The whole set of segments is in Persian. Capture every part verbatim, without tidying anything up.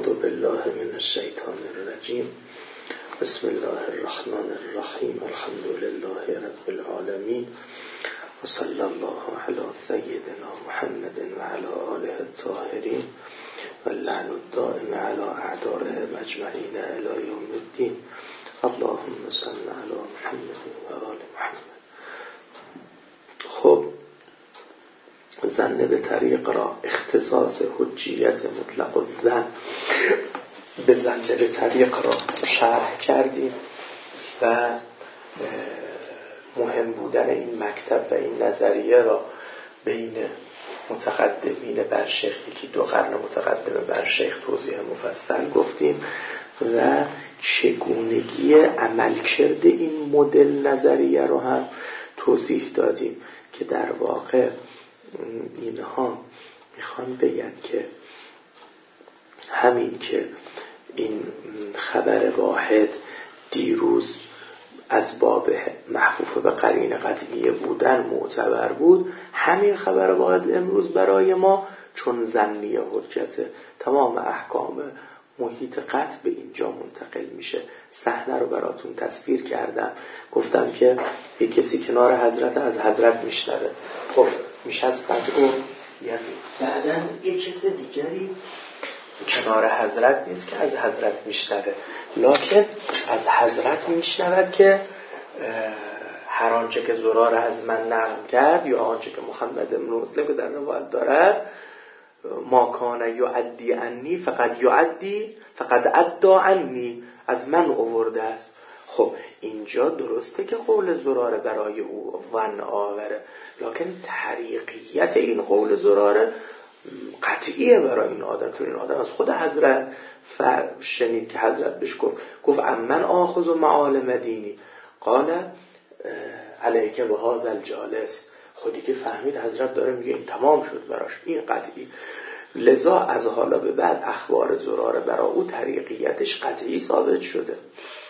اعوذ بالله من الشیطان الرجیم. بسم الله الرحمن الرحیم. الحمد لله رب العالمین و صلی الله علی سیدنا محمد و علی آله الطاهرین و اللعن الدائم علی اعدائهم اجمعین الی یوم الدین. اللهم صل علی محمد و آل محمد. خب، ظن به طریق را اختصاص حجیت مطلق الظن به ظن به طریق را شرح کردیم و مهم بودن این مکتب و این نظریه را بین متقدمین بر شیخ، یکی دو قرن متقدم بر شیخ، توضیح مفصل گفتیم و چگونگی عملکرد این مدل نظریه رو هم توضیح دادیم که در واقع اینها میخوان بگن که همین که این خبر واحد دیروز از باب محفوف به قرین قطعیه بودن معتبر بود، همین خبر واحد امروز برای ما چون ظنی حجته، تمام احکام محیط قطع به اینجا منتقل میشه. صحنه رو براتون تصویر کردم، گفتم که یک کسی کنار حضرت از حضرت میشنوه، خب میشه از قطع و یعنی بعدن یک کس دیگری کنار حضرت نیست که از حضرت میشنوه، لکن از حضرت میشنود که هر آنچه که زرار از من نقل کرد یا آنچه که محمد بن مسلم که در روایت دارد ما کان یعدی عنی فقط یعدی فقط ادعا عنی، از من آورده است. خب اینجا درسته که قول زراره برای او ون آوره، لکن طریقیت این قول زراره قطعیه برای این آدم، چون این آدم از خود حضرت شنید که حضرت بهش گفت گفت امن آخذ و معالم دینی قال علیک به هذا الجالس. خودی که فهمید حضرت داره میگه این تمام شد براش، این قطعی. لذا از حالا به بعد اخبار زراره برای او طریقیتش قطعی ثابت شده.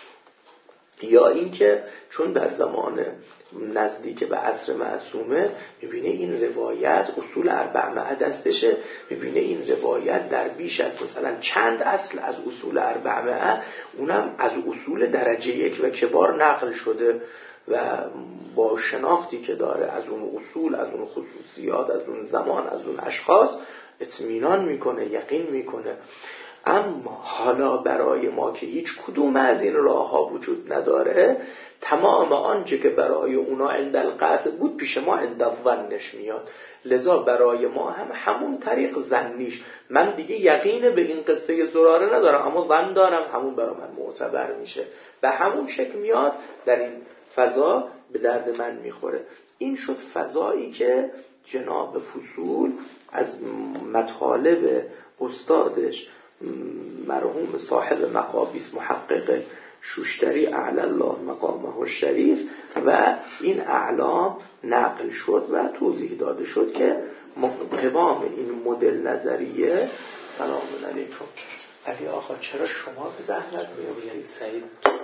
یا اینکه چون در زمان نزدیک به عصر معصومه میبینه این روایت اصول اربعمائه دستشه، میبینه این روایت در بیش از مثلا چند اصل از اصول اربعمائه، اونم از اصول درجه یک و کبار نقل شده و با شناختی که داره از اون اصول، از اون خصوصیات، از اون زمان، از اون اشخاص اطمینان میکنه، یقین میکنه. اما حالا برای ما که هیچ کدوم از این راه ها وجود نداره، تمام آنچه که برای اونا عند القطع بود پیش ما عند الظنش میاد. لذا برای ما هم همون طریق ظنیش، من دیگه یقین به این قصه زراره ندارم اما ظن دارم، همون برای من معتبر میشه و همون شکل میاد در این فضا به درد من میخوره. این شد فضایی که جناب فضول از مطالب استادش مرحوم صاحب مقابیس محقق شوشتری اعلی الله مقامه الشریف و این اعلام نقل شد و توضیح داده شد که قوام این مدل نظریه. سلام علیکم علی آقا، چرا شما به زحمت میآورید؟ سعید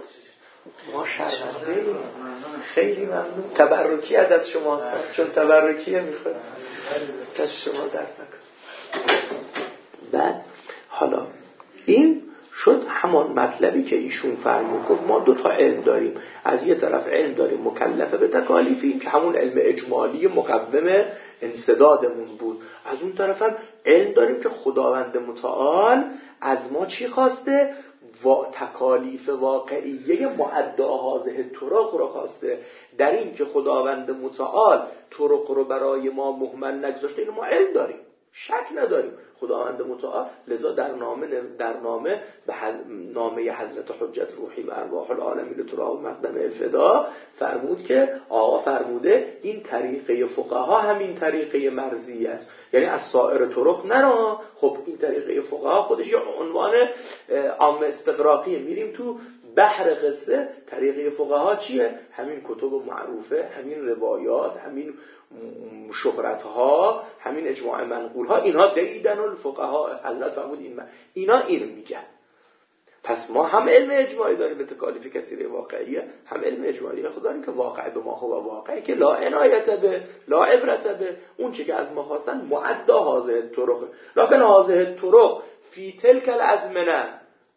ما شرمنده ایم، خیلی ممنون. تبرکی از شما هستم، چون تبرکیه میخواد از شما در نکن. بعد حالا این شد همان مطلبی که ایشون فرمود، گفت ما دو تا علم داریم، از یه طرف علم داریم مکلفه به تکالیفیم که همون علم اجمالی مقوم انسدادمون بود، از اون طرف هم علم داریم که خداوند متعال از ما چی خواسته؟ و تکالیف واقعیه معدا هذه طرق رو خواسته. در این که خداوند متعال طرق رو برای ما مهمل نگذاشته، اینو ما علم داریم، شک نداریم. خداوند متعال لذا در نامه در نامه به نامه حضرت حجت روحی و ارواح العالمین ترا و مقدم الفدا فرمود که آقا فرموده این طریقه فقها همین طریقه مرضی است، یعنی از سایر طرق نرا. خب این طریقه فقها خودش یه عنوان عام استغراقیه، میریم تو بحر قصه. طریقه فقها چیه؟ همین کتب معروفه، همین روایات، همین شهرت‌ها، همین اجماع منقول‌ها، اینها دیدن الفقها. حضرت فرمود این من. اینا اینو میگن. پس ما هم علم اجماعی داریم به تکالیف کثیر واقعیه، هم علم اجماعی خود داریم که واقع به ما هو واقعی که لا عنایت به لا عبرت به، اون چی که از ما خواستن معدا هذه طرق، لکن هذه طرق فی تلک الازمنه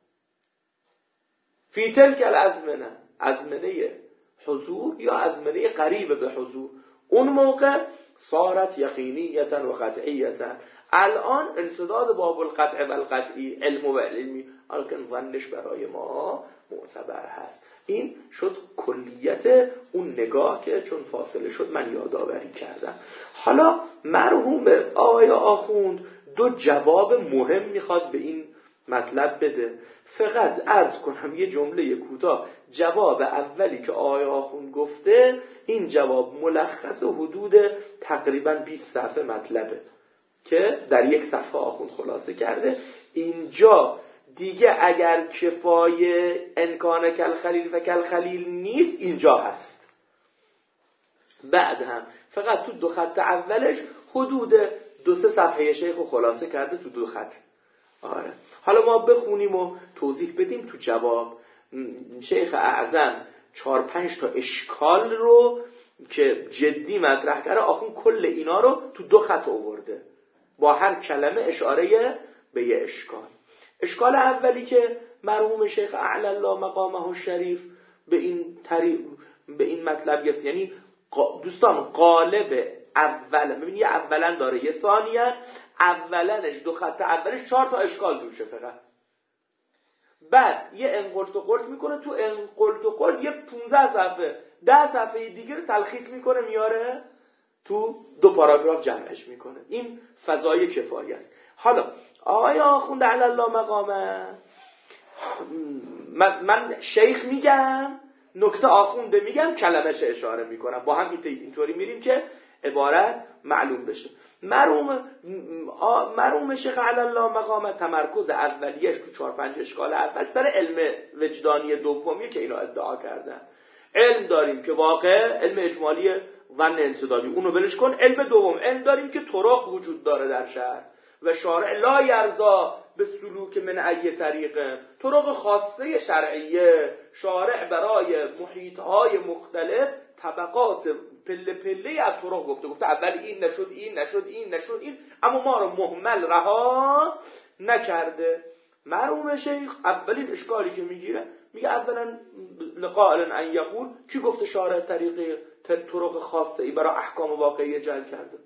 فی تلک الازمنه ازمنه حضور یا ازمنه قریب به حضور، اون موقع صارت یقینیتا و قطعیتا. الان انسداد باب القطع و القطعی، علم و علمی، الان ظنش برای ما معتبر هست. این شد کلیت اون نگاه که چون فاصله شد من یادآوری کردم. حالا مرحوم آقای آخوند دو جواب مهم میخواد به این مطلب بده. فقط عرض کنم یه جمله کوتاه. جواب اولی که آقای آخوند گفته، این جواب ملخص حدود تقریبا بیست صفحه مطلبه که در یک صفحه آخوند خلاصه کرده. اینجا دیگه اگر کفایه انکان کل خلیل و کل خلیل نیست، اینجا هست. بعد هم فقط تو دو خط اولش حدود دو سه صفحه شیخ خلاصه کرده تو دو خط. آره. حالا ما بخونیم و توضیح بدیم تو جواب. شیخ اعظم چهار پنج تا اشکال رو که جدی مطرح کرده، آخون کل اینا رو تو دو خط آورده با هر کلمه اشاره به یه اشکال. اشکال اولی که مرحوم شیخ اعلی الله مقامه الشریف به این طریق به این مطلب گفت، یعنی دوستان قالب اول، ببین یه اولا داره یه ثانیه، اولنش دو خط اولش چهار تا اشکال دوشه فقط. بعد یه انقلت و قلت میکنه، تو انقلت و قلت یه پونزده صفحه ده صفحه دیگه رو تلخیص میکنه میاره تو دو پاراگراف جمعش میکنه. این فضای کفایی است. حالا آقای آخوند علی الله مقامه، من, من شیخ میگم، نکته آخونده میگم، کلمش اشاره میکنم، با هم اینطوری میریم که عبارت معلوم بشه. مرحوم مرحوم شیخ علی الله مقامه تمرکز اولیش تو چهار پنج اشکال اول سر علم وجدانی دومی که اینا ادعا کردن. علم داریم که واقع علم اجمالی ظن انسدادی، اونو ولش کن. علم دوم، علم داریم که طرق وجود داره در شرع و شارع لا یرضا به سلوک من ای طریقه، طرق خاصه شرعیه. شارع برای محیطهای مختلف طبقات پله پله از طرق گفته گفته اول این نشد این نشد این نشد این، اما ما رو مهمل رها نکرده. مرحوم شیخ اولین اشکالی که میگیره، میگه اولا لقائل ان یقول، کی گفته شارع طریقه طرق خاصه ای برای احکام واقعی جعل کرده؟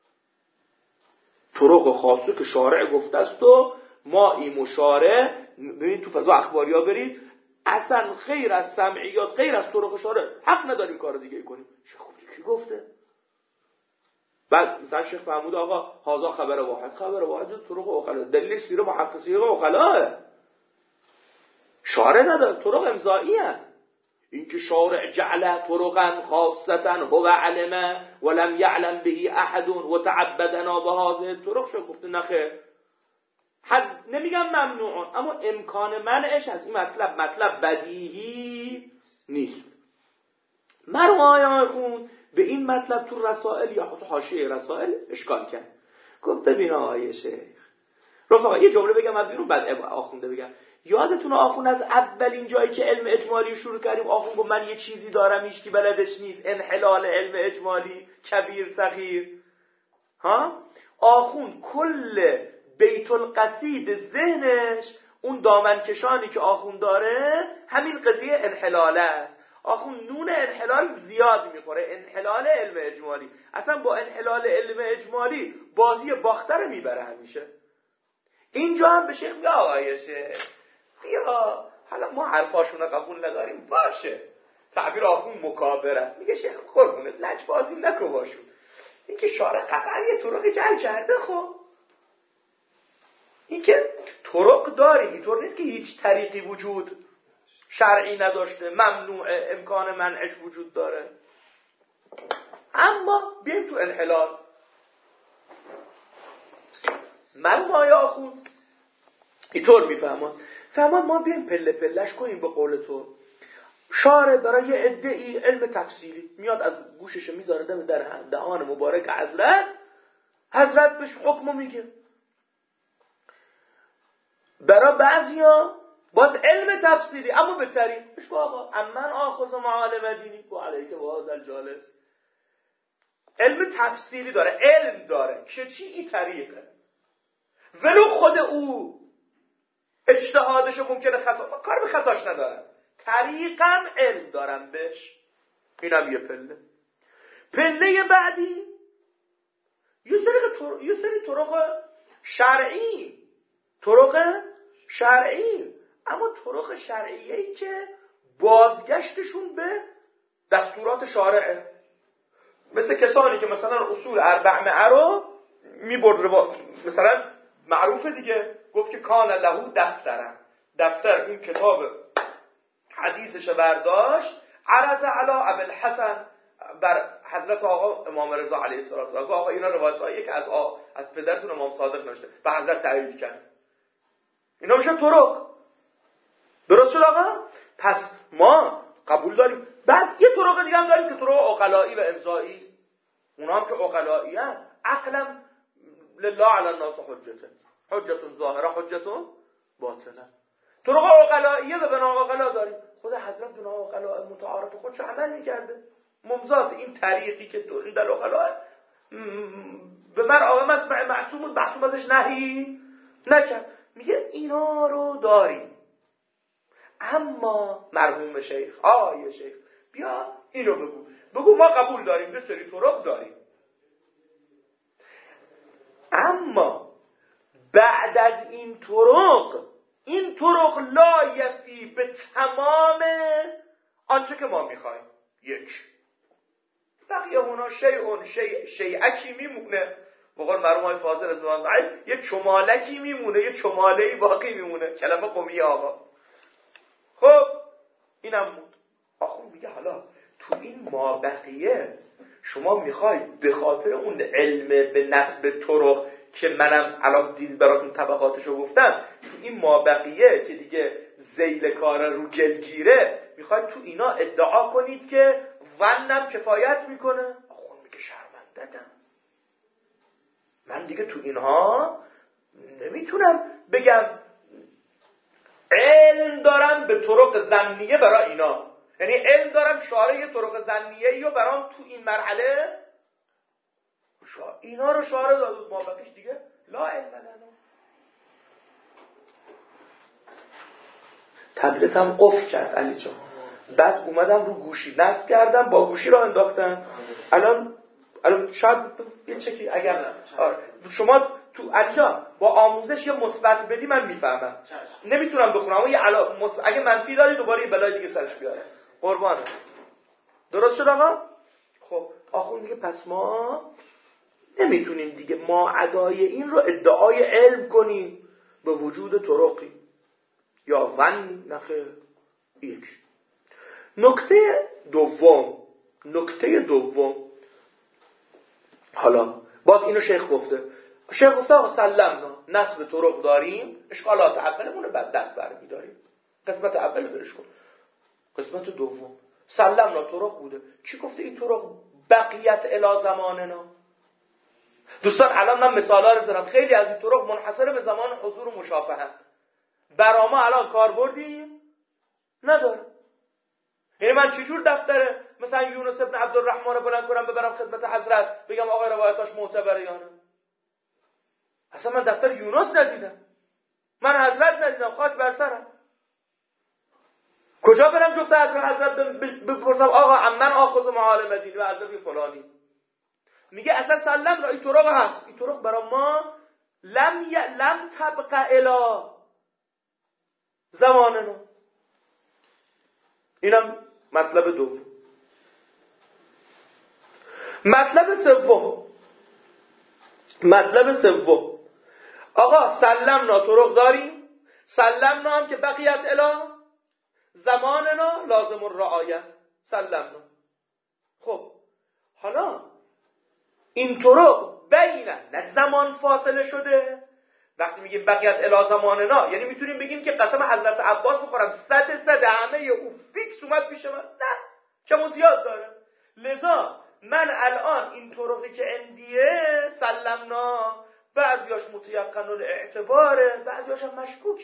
طرق خاصه که شارع گفته است و ما این مشارع، ببینید تو فضا اخباریا برید، اصلا خیر از سمعیات، غیر از طرق شارع حق نداریم کار دیگه کنیم. چه خوبی کی گفته؟ بعد مثلا شیخ فرمود آقا هازا خبر واحد، خبر واحد طرق اوغلا، دلیل سیر محققی اوغلا، شارع نداره، طرق امضایی هست. این که شارع جعل طرقا خاصتا هو علمه ولم یعلم به احد و تعبدنا به هذه الطرق، شو گفته نخیر. حد نمیگم ممنوعون، اما امکان منعش از این مطلب مطلب بدیهی نیست. مرحوم آخوند به این مطلب تو رسائل یا تو حاشیه رسائل اشکال کرد. گفت ببین آقای شیخ رفقا، یه جمله بگم از بیرون بعد آخونده بگم. یادتونه آخوند از اولین جایی که علم اجمالی شروع کردیم، آخوند گفت من یه چیزی دارم هیچ کی بلدش نیست، انحلال علم اجمالی، کبیر صغیر. ها آخوند کل بیت القصید ذهنش، اون دامنکشانی که آخوند داره همین قضیه انحلاله است. آخوند نون انحلال زیاد میخوره، انحلال علم اجمالی. اصلا با انحلال علم اجمالی بازی باختر میبره همیشه. اینجا هم به شیخ میگه آقای شیخ بیا، حالا ما حرفاشون رو قبول نداریم باشه، تعبیر آخوند مکابر است. میگه شیخ قربونت لج بازی نکن باشون، این که شارع قطعا یه طرق جعل کرده. خب این که طرق داریم، اینطور نیست که هیچ طریقی وجود شرعی نداشته، ممنوع امکان منعش وجود داره. اما بیایم تو انحلال. من ما یا آخوند اینطور میفهمم فهمان ما بیایم پله پلش کنیم. به قول تو شارع برای ادعی علم تفسیری میاد از گوشش میذاره دم در دهان مبارک حضرت، حضرت بهش حکمو میگه. برای بعضیا باز علم تفسیری اما به طریق بهش آقا امن آخذ معالم دینی و علیک و هذا الجالس، علم تفسیری داره، علم داره که چی این طریقه، ولو خود او اجتهادش ممکنه خطا، من کار به خطاش ندارم، طریقم علم دارم بهش. اینم یه پله. پله بعدی یه سری طرق، یه سری طرق شرعی، طرق شرعی، اما طرق شرعیه‌ای که بازگشتشون به دستورات شارعه، مثل کسانی که مثلا اصول اربعمائه رو میبرد، مثلا معروفه دیگه، گفت که کان له دفترن، دفتر این کتاب حدیثش برداشت، عرض علی ابوالحسن، بر حضرت آقا امام رضا علیه السلام، گفت آقا اینا روایتایی که از آقا از پدرتون امام صادق نوشته، به حضرت تایید کرد. اینا میشه طرق. درست شد آقا؟ پس ما قبول داریم. بعد یه طرق دیگه هم داریم که طرق عقلایی و امضایی، اونا هم که عقلایی هست، عقلا لله علی الناس حجته، حجتون ظاهره حجتون باطنه. طرق عقلاییه و بنا عقلا داریم. خود حضرت بنا عقلا متعارف خودش عمل میکرده، ممزات این طریقی که تو در عقلا به من آقا مسمع معصوم بود، معصوم ازش نهی نکرد. میگه اینا رو داریم، اما مرحوم شیخ، آیه شیخ بیا اینو بگو، بگو ما قبول داریم، یه سری طرق داریم، اما بعد از این طرق، این طرق لا یفی به تمام آنچه که ما میخوایم. یک بقیه اونا شیعون شیع شیعکی میمونه، بقول مرحوم های فاضل از زمان بعد یه چمالکی میمونه، یه چمالهی باقی میمونه، کلمه قمیه آقا. خب اینم بود. آخون میگه حالا تو این ما بقیه شما میخوای به خاطر اون علم به نسب طرق که منم الان دید براتون طبقاتشو گفتم، تو این ما بقیه که دیگه ذیل کار رو گلگیره، میخواید تو اینا ادعا کنید که ونم کفایت میکنه؟ آخون میگه شرمنده‌ام، من دیگه تو اینها نمیتونم بگم علم دارم به طرق ظنیه برای اینا، یعنی علم دارم شارع طرق ظنیه یا برام تو این مرحله شا... اینا رو شارع داد، ما بقیش دیگه لا علم لنا. تبلتم قفل کرد علی جان، بعد اومدم رو گوشی نصب کردم، با گوشی را انداختم، الان الان شاید یه چکی اگر آره. شما تو علی جان با آموزش یه مثبت بدی من میفهمم، نمیتونم بخونم، اما یه علا... مص... اگه منفی داری دوباره یه بلای دیگه سرش بیاره. قربانه. درست شد آقا؟ خب آخون میگه پس ما نمیتونیم دیگه ما ادای این رو ادعای علم کنیم به وجود طرقی یا ون نخه. یک نکته دوم، نکته دوم حالا باز اینو شیخ گفته، شیخ گفته آقا سلمنا نسب طرق داریم، اشکالات اولمون رو بعد دست برمی داریم، قسمت اول برش کن. قسمت دوم سلمنا طرق بوده، چی گفته این طرق بقیت الی زماننا؟ دوستان الان من مثالا رو بزنم، خیلی از این طرق منحصر به زمان حضور و مشافهه، برا ما الان کار بردیم نداره. یعنی من چجور دفتره مثلا یونس ابن عبدالرحمن بلند کنم ببرم خدمت حضرت بگم آقا روایتاش معتبره یا نه؟ اصلا من دفتر یونس ندیدم، من حضرت ندیدم، خاک بر سرم. کجا برم جفت حضرت حضرت بپرسم آقا من آخذ معالم دین و حضرت فلانی؟ میگه اصلا سلم را این طرق هست، این طرق برای ما لم ی... لم تبقى الی زماننا. اینم مطلب دوم. مطلب سوم، مطلب سوم آقا سلمنا طرق داریم، سلمنا هم که بقیت الی زماننا لازم الرعایه، سلمنا. خب حالا این طرق بین نه زمان فاصله شده، وقتی میگیم بقیت الی زماننا یعنی میتونیم بگیم که قسم حضرت عباس بخورم صد صد همه او فیکس اومد پیش من، نه کم و زیاد داره. لذا من الان این طرقی که اندیه سلمنا بعضیاش متیقن الاعتباره، بعضیاش هم مشکوک.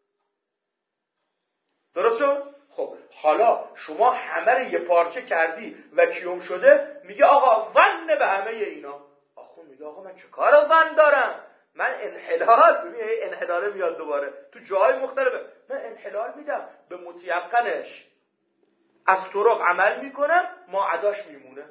درست شد؟ خب حالا شما همه رو یه پارچه کردی و کیوم شده، میگه آقا ون به همه اینا. آخون میگه آقا من چه کار ون دارم؟ من انحلال، ببین انحلال میاد دوباره تو جای مختلفه، من انحلال میدم به متیقنش، از طرق عمل میکنم، ماعداش میمونه.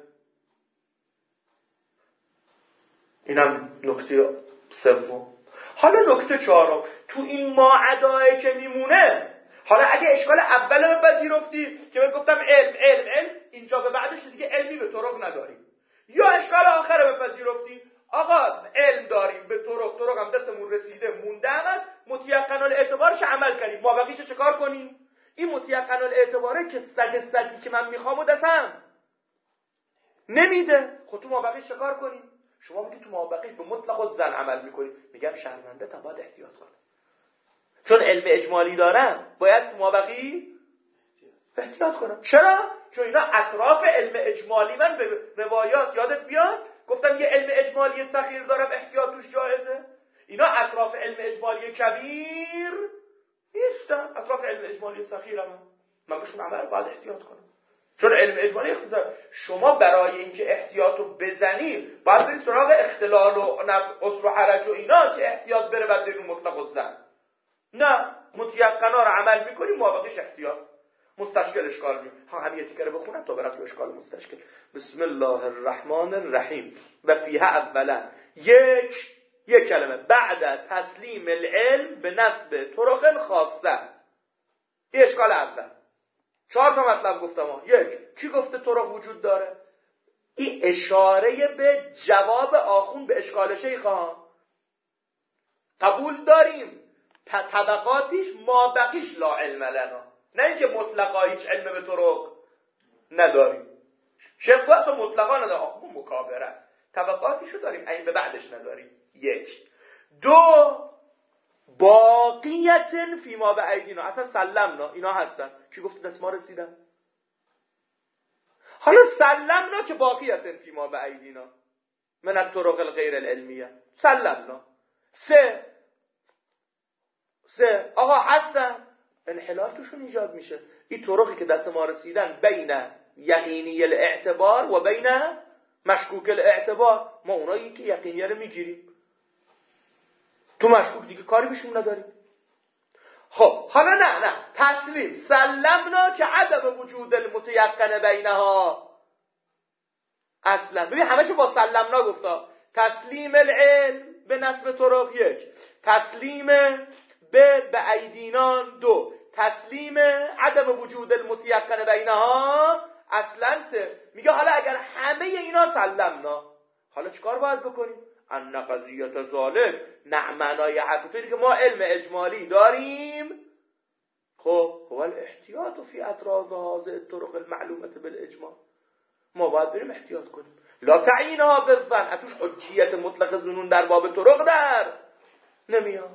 اینم نکته سوم. حالا نکته چهارم، تو این ماعدایی که میمونه، حالا اگه اشکال اول رو پذیرفتی که من گفتم علم علم علم، اینجا به بعدش دیگه علمی به طرق نداریم، یا اشکال آخر رو پذیرفتی آقا علم داریم به طرق، طرق هم دستمون رسیده مونده هم است، متیقن الاعتبارش عمل کردیم، ما بقیش چه کار کنیم؟ این متیقن الاعتباره که صد صدی که من میخوام و دستم نمیده، خود تو ما بقیش چه کار کنیم؟ شما میگی تو ما بقیش به مطلق الظن عمل میکنیم، میگم شرمنده تا باید احتیاط کنم، چون علم اجمالی دارم باید تو ما بقی احتیاط کنم. چرا؟ چون اینا اطراف علم اجمالی، من به روایات یادت بیاد گفتم یه علم اجمالی صغیر دارم احتیاط توش جایزه، اینا اطراف علم اجمالی کبیر نیستن، اطراف علم اجمالی صغیر هم من بهشون عمل باید احتیاط کنم، چون علم اجمالی اختصار. شما برای اینکه احتیاط رو بزنید باید برید سراغ اختلال و نفع عسر و حرج و اینا که احتیاط بره بعد برید مطلق الظن. نه، متیقنا رو عمل میکنیم، موافقش احتیاط. مستشکل اشکال می ها همین تیکه رو بخونم تا برم تو اشکال مستشکل. بسم الله الرحمن الرحیم. و فیها اولا، یک یک کلمه، بعد تسلیم العلم به نسب طرق خاصه. این اشکال اول. چهار تا مطلب گفتم ها. یک، کی گفته طرق وجود داره؟ این اشاره به جواب آخون به اشکال شیخ ها. قبول داریم طبقاتیش ما بقیش لا علم لنا، نه اینکه مطلقا هیچ علم به طرق نداریم. شیخ گفت اصلا مطلقا نداریم، آخون مکابره است، طبقاتیشو داریم این به بعدش نداریم. یک. دو، باقیت فیما به ایدینا، اصلا سلمنا اینا هستن. کی گفته دست ما رسیدن؟ حالا سلمنا که باقیت فیما به ایدینا من الطرق الغیر العلمیه، سلمنا. سه سه آقا هستن، انحلال توشون ایجاد میشه. این طرقی که دست ما رسیدن بین یقینی الاعتبار و بین مشکوک الاعتبار، ما اونایی که یقینیه رو میگیریم، تو مشکوک دیگه کاری بهشون نداریم. خب حالا نه نه تسلیم سلمنا که عدم وجود المتیقن بینها اصلا. ببین همشو با سلمنا گفتا. تسلیم العلم به نسب طرق یک، تسلیم به به ایدینان دو، تسلیم عدم وجود المتیقن بینها اصلا سه. میگه حالا اگر همه اینا سلمنا، حالا چیکار باید بکنیم؟ ان قضیت ذالک، نه معنای حرفی که ما علم اجمالی داریم. خب هو الاحتیاط فی اطراف هذه الطرق المعلومه بالاجماع، ما باید بریم احتیاط کنیم. لا تعیینها بالظن، اتوش حجیت مطلق ظنون در باب طرق در نمیاد.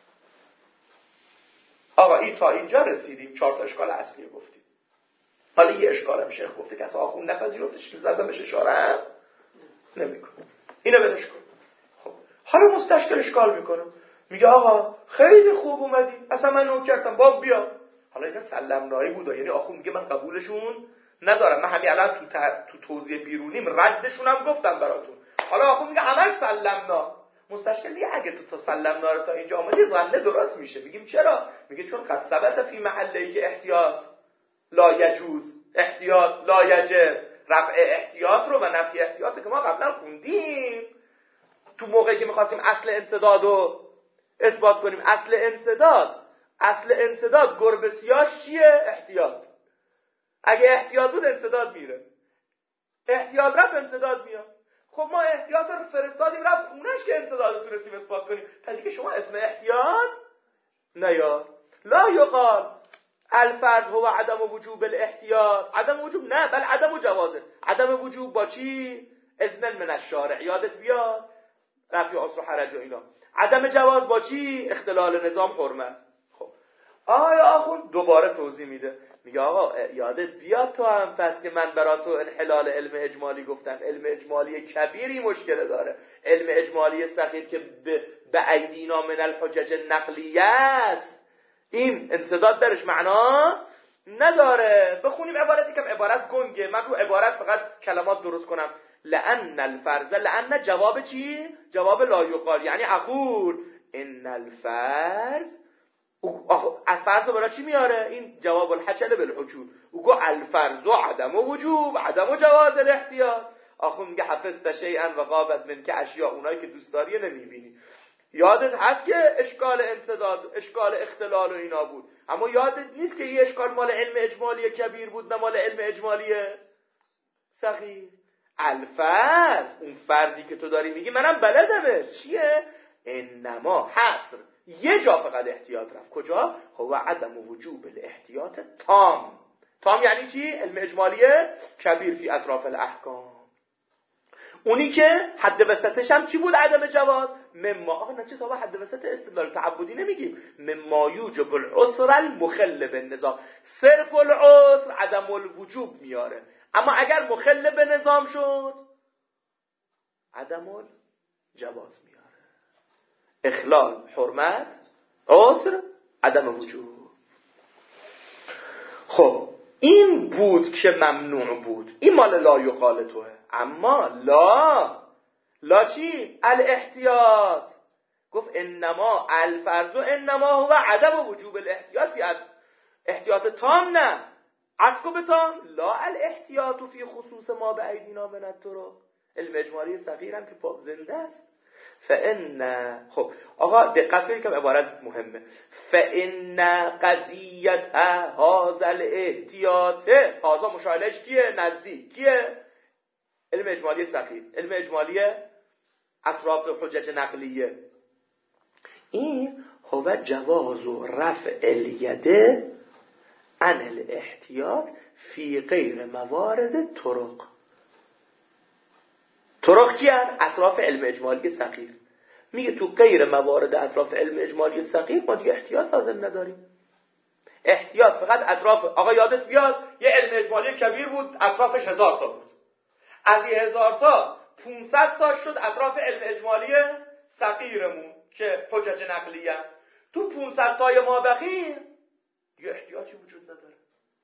آقا این تا اینجا رسیدیم، چهار تا اشکال اصلی گفتیم. حالا یه اشکالم شیخ گفته که اصلا آخون نپذیرفتش که زدم بهش اشاره نمیکنه، اینو بدش کن. خب حالا مستشکل اشکال میکنه، میگه آقا خیلی خوب اومدی، اصلا من نو کردم باب بیا. حالا اینا سلمنایی بودا، یعنی آخون میگه من قبولشون ندارم، من همین الان تو تر... تو توضیح بیرونیم ردشون هم گفتم براتون. حالا آخون میگه همش سلمنا. مستشکل میگه اگه تو تا سلمنا رو تا اینجا آمدی ظنه درست میشه. میگیم چرا؟ میگه چون قد ثبت فی محله که احتیاط لا یجوز، احتیاط لا یجب، رفع احتیاط رو و نفی احتیاط که ما قبلا خوندیم تو موقعی که میخواستیم اصل انسداد رو اثبات کنیم. اصل انسداد اصل انسداد گربه سیاش چیه؟ احتیاط. اگه احتیاط بود انسداد میره، احتیاط رفت انسداد میاد. خب ما احتیاط رو فرستادیم رفت خونش که انسداد رو تونستیم اثبات کنیم، تا دیگه شما اسم احتیاط نیار. لا یقال الفرض هو عدم وجوب الاحتیاط، عدم وجوب نه بل عدم جوازه. عدم وجوب با چی؟ اذن من الشارع، یادت بیاد رفع عسر و حرج و اینا. عدم جواز با چی؟ اختلال نظام حرمت. خب آیا آخون دوباره توضیح میده، میگه آقا یادت بیاد تو هم پس که من برا تو انحلال علم اجمالی گفتم. علم اجمالی کبیری مشکل داره، علم اجمالی صغیر که به ایدینا من الحجج نقلیه است، این انسداد درش معنا نداره. بخونیم عبارتی که عبارت گنگه، من رو عبارت فقط کلمات درست کنم. لأن الفرض، لأن جواب چی؟ جواب لا یقال، یعنی اقول ان الفرض، الفرض رو برای چی میاره؟ این جواب الحشل بالحجول. او گو الفرض عدم وجوب عدم جواز الاحتیاط. آخون میگه حفظت شیئا و غابت من که اشیا، اونایی که دوست داری نمیبینی. یادت هست که اشکال انسداد، اشکال اختلال و اینا بود، اما یادت نیست که یه اشکال مال علم اجمالی کبیر بود نه مال علم اجمالی صغیر. الفرض، اون فرضی که تو داری میگی منم بلدمش، چیه؟ انما حصر، یه جا فقط احتیاط رفت. کجا؟ هو عدم وجوب الاحتیاط تام. تام یعنی چی؟ علم اجمالی کبیر فی اطراف الاحکام. اونی که حد وسطش هم چی بود؟ عدم جواز. مما، آقا نه چه تا حد وسط استدلال تعبدی نمیگیم. مما یوجب العسر المخل بالنظام. صرف العسر عدم الوجوب میاره، اما اگر مخل به نظام شد عدم الجواز میاره. اخلال حرمت، عسر، عدم وجوب. خب این بود که ممنوع بود، این مال لا یقال توه. اما لا لا چی؟ الاحتیاط. گفت انما الفرض انما هو عدم وجوب الاحتیاط فی احتیاط تام، نه عطف به تام. لا الاحتیاط فی خصوص ما به ایدینا من الطرق. علم اجمالی صغیر هم که زنده است. فان، خب آقا دقت کنید که عبارت مهمه. فان قضیت هذا الاحتیاط، هذا مشاهلش کیه؟ نزدیک کیه؟ علم اجمالی صغیر، علم اجمالی اطراف حجج نقلیه. این هو جواز و رفع الیده عن الاحتیاط فی غیر موارد طرق. طرق کیان؟ اطراف علم اجمالی صغیر. میگه تو غیر موارد اطراف علم اجمالی صغیر ما دیگه احتیاط لازم نداریم. احتیاط فقط اطراف، آقا یادت بیاد یه علم اجمالی کبیر بود اطرافش هزار تا بود، از یه هزار تا پونصد تا شد اطراف علم اجمالی صغیرمون که حجج نقلیه. تو پونصد تای ما بقیه یه احتیاطی وجود نداره.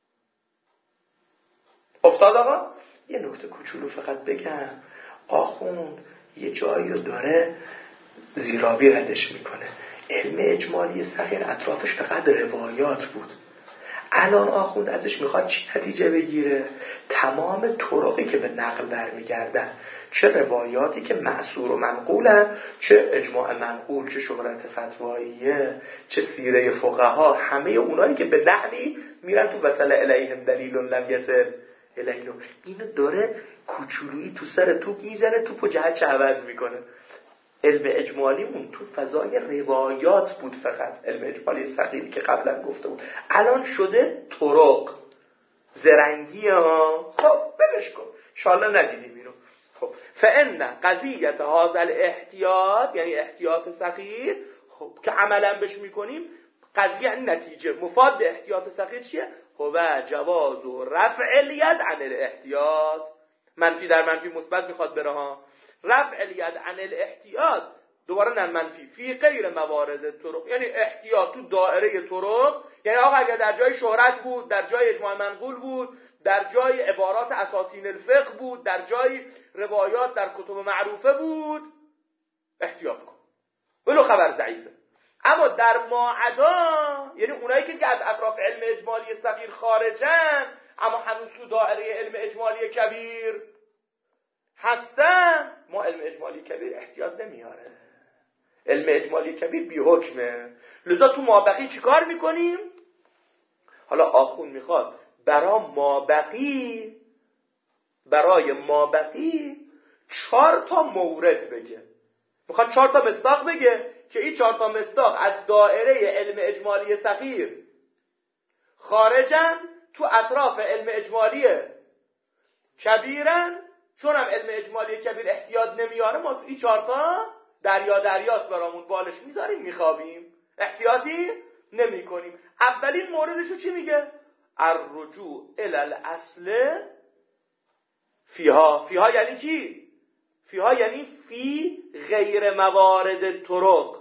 افتاد آقا؟ یه نکته کوچولو فقط بگم. آخوند یه جایی رو داره زیرابی ردش میکنه. علم اجمالی صغیر اطرافش فقط روایات بود. الان آخوند ازش میخواد چی نتیجه بگیره؟ تمام طرقی که به نقل برمیگردن، چه روایاتی که معصور و منقولن، چه اجماع منقول، چه شهرت فتواییه، چه سیره فقها، همه اونایی که به نحوی میرن تو وصل الیهم دلیل لم یصل الیه، اینو داره کوچولویی تو سر توپ میزنه، توپو جهت عوض میکنه. علم اجمالیمون تو فضای روایات بود فقط، علم اجمالی صغیری که قبلا گفته بود. الان شده طرق، زرنگی ها. خب بلش کن، انشاءالله ندیدیم اینو. خب فان قضیت هذا الاحتیاط، یعنی احتیاط صغیر، خب که عملا بش میکنیم، قضیه یعنی نتیجه. مفاد احتیاط صغیر چیه؟ هو جواز و رفع الید عن الاحتیاط. منفی در منفی مثبت میخواد بره ها. رفع الید عن الاحتیاط، دوباره نه منفی، فی غیر موارد طرق، یعنی احتیاط تو دائره طرق. یعنی آقا اگر در جای شهرت بود، در جای اجماع منقول بود، در جای عبارات اساطین الفقه بود، در جای روایات در کتب معروفه بود، احتیاط کن ولو خبر ضعیفه. اما در ماعدا، یعنی اونایی که از اطراف علم اجمالی صغیر خارجن اما هنوز تو دائره علم اجمالی کبیر هستن، ما علم اجمالی کبیر احتیاط نمیاره. علم اجمالی کبیر بی حکمه. لذا تو مابقی چیکار میکنیم؟ حالا آخون میخواد برای مابقی برای مابقی چهار تا مورد بگه. میخواد چهار تا مصداق بگه که این چهار تا مصداق از دائره علم اجمالی صغیر خارجن، تو اطراف علم اجمالی کبیرن. چون هم علم اجمالی کبیر احتیاط نمیاره، ما تو این چهار تا دریا دریاست برامون، بالش میذاریم میخوابیم، احتیاطی نمی کنیم. اولین موردشو چی میگه؟ الرجوع الی الاصل فیها. فیها یعنی کی؟ فیها یعنی فی غیر موارد طرق.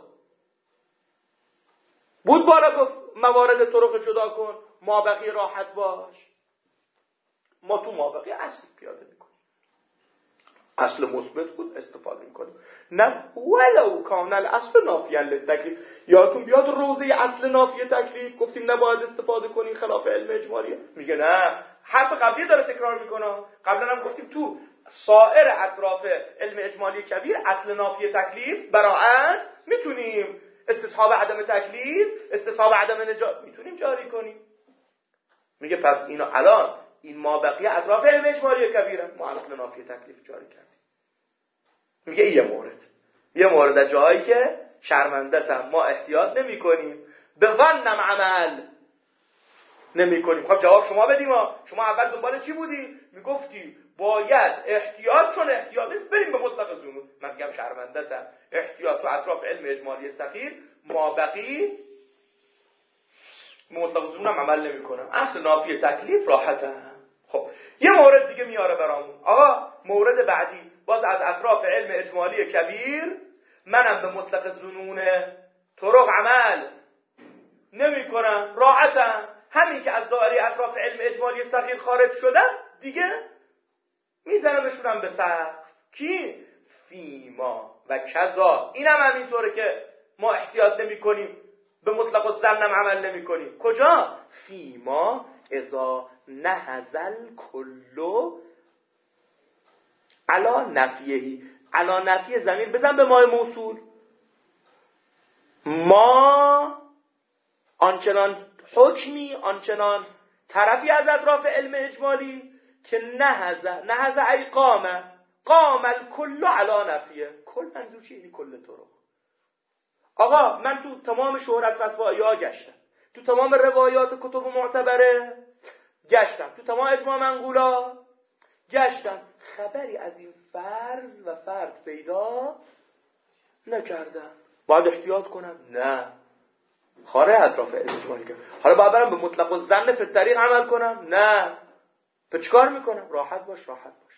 بود بالا گفت موارد طرق جدا کن، مابقی راحت باش. ما تو مابقی اصل پیاده میکنیم. اصل مثبت بود استفاده میکنیم. نه ولو کان الاصل نافیا للتکلیف. یادتون بیاد روزه اصل نافی تکلیف گفتیم نباید استفاده کنی خلاف علم اجمالیه. میگه نه، حرف قبلی داره تکرار میکنه. قبلا هم گفتیم تو سایر اطراف علم اجمالی کبیر اصل نافی تکلیف براعت میتونیم استصحاب عدم تکلیف، استصحاب عدم نجات میتونیم جاری کنیم. میگه پس اینو الان این ما بقیه اطراف علم اجمالی کبیره، ما اصل نافی تکلیف جاری کردیم. میگه یه مورد یه مورد جایی که شرمندتم ما احتیاط نمی کنیم، به ظنم عمل نمی کنیم. خب جواب شما بدیم ها. شما اول دنبال چی بودی؟ میگفتی باید احتیاط، چون احتیاط نیست بریم به مطلق ظنون. من میگم شرمندتم احتیاط تو اطراف علم اجمالی صغیر ما بقی مطلق ظنون هم عمل نمی کنم، اصل نافی تکلیف راحتم. خب یه مورد دیگه میاره برامون. آقا مورد بعدی باز از اطراف علم اجمالی کبیر، منم به مطلق ظنون طرق عمل نمی کنم، راحتم. همین که از دایره اطراف علم اجمالی صغیر خارج شدم دیگه میزنمشونم به سقف. کی؟ فیما و کذا. این هم همینطوره که ما احتیاط نمی کنیم، به مطلق و ظنم عمل نمی کنیم. کجا؟ فیما اذا نهزل کلو علا نفیهی. علا نفیه زمین بزن به مای موصول. ما آنچنان حکمی، آنچنان طرفی از اطراف علم اجمالی که نهزه نهزه ای قامه قام الکل علا نفیه. کل منظور چیه؟ یعنی کل طرق. آقا من تو تمام شهرت فتوایی ها گشتم، تو تمام روایات کتب معتبره گشتم، تو تمام اجماع منقولا گشتم، خبری از این فرض و فرد پیدا نکردم. باید احتیاط کنم؟ نه، خاره اطراف علم اجمالی کنم. حالا باید برم به مطلق و ظن فی الطریق عمل کنم؟ نه. پس چیکار میکنم؟ راحت باش راحت باش.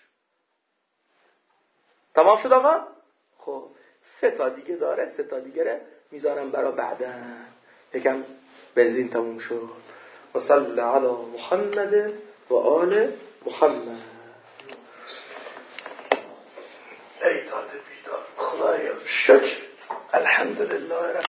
تمام شد آقا؟ خب سه تا دیگه داره، سه تا دیگه رو میذارم برای بعدا، یکم بنزین تموم شد. و صلی علی محمد و آل محمد. ای داده بیدار خدایا شکر، الحمدلله.